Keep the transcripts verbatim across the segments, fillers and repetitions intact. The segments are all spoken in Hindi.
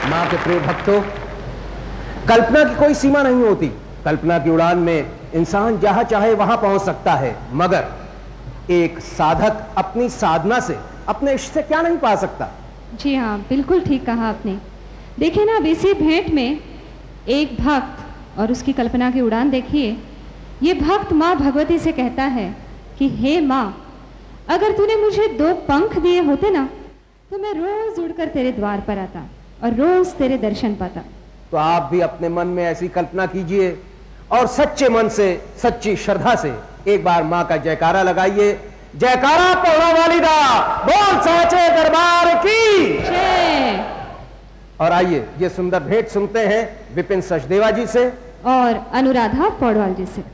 मां के प्रिय भक्तों, कल्पना की कोई सीमा नहीं होती। कल्पना की उड़ान में इंसान जहां चाहे वहां पहुंच सकता है, मगर एक साधक अपनी साधना से अपने इष्ट से क्या नहीं पा सकता। जी हाँ, बिल्कुल ठीक कहा आपने। देखिए ना, अब इसी भेंट में एक भक्त और उसकी कल्पना की उड़ान देखिए। ये भक्त माँ भगवती से कहता है कि हे माँ, अगर तूने मुझे दो पंख दिए होते ना, तो मैं रोज उड़कर तेरे द्वार पर आता और रोज तेरे दर्शन पाता। तो आप भी अपने मन में ऐसी कल्पना कीजिए और सच्चे मन से, सच्ची श्रद्धा से एक बार माँ का जयकारा लगाइए। जयकारा पौड़ा वाली दा, बोल साचे दरबार की जय। और आइए ये सुंदर भेंट सुनते हैं विपिन सचदेवा जी से और अनुराधा पौडवाल जी से।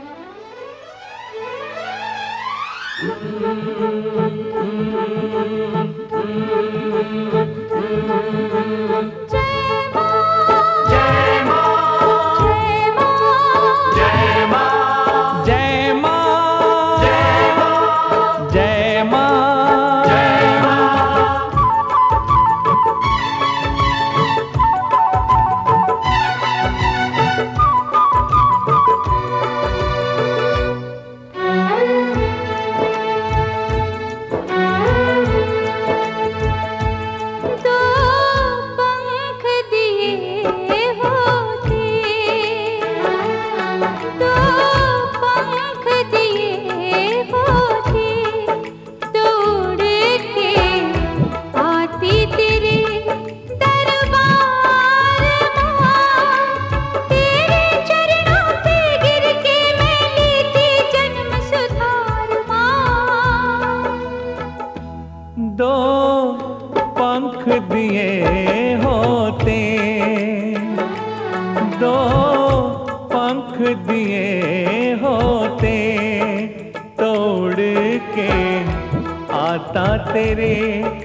तेरे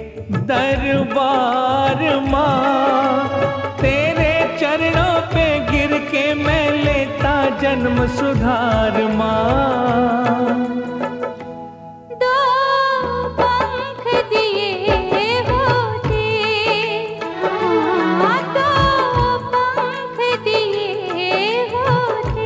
दरबार माँ, तेरे चरणों पे गिर के मैं लेता जन्म सुधार माँ। दो पंख दिए होते, हाँ दो पंख दिए होते।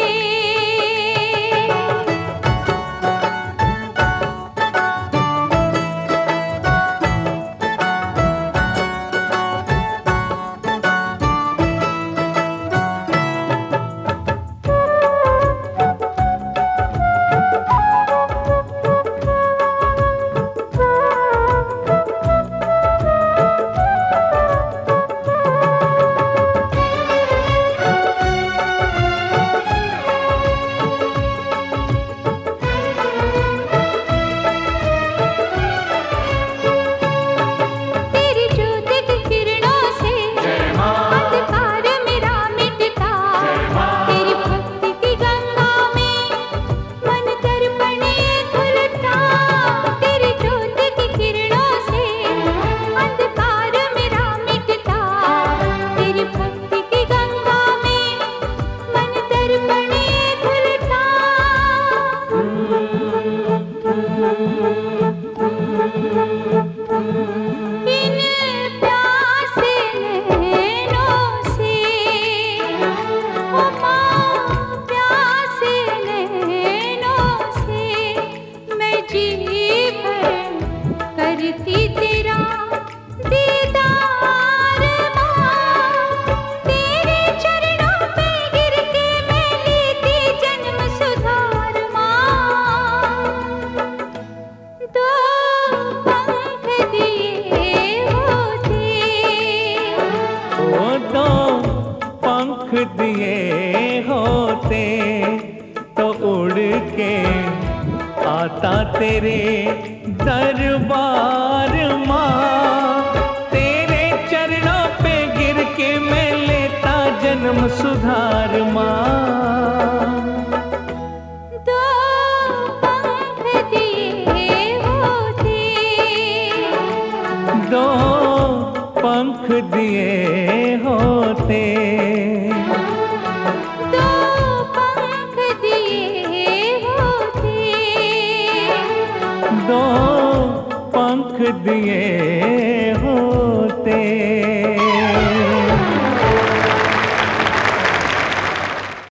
दिए होते तो उड़ के आता तेरे दरबार माँ, तेरे चरणों पे गिर के मैं लेता जन्म सुधार माँ। दो पंख दिए होते, दो पंख दिए होते, दो पंख दिए होते।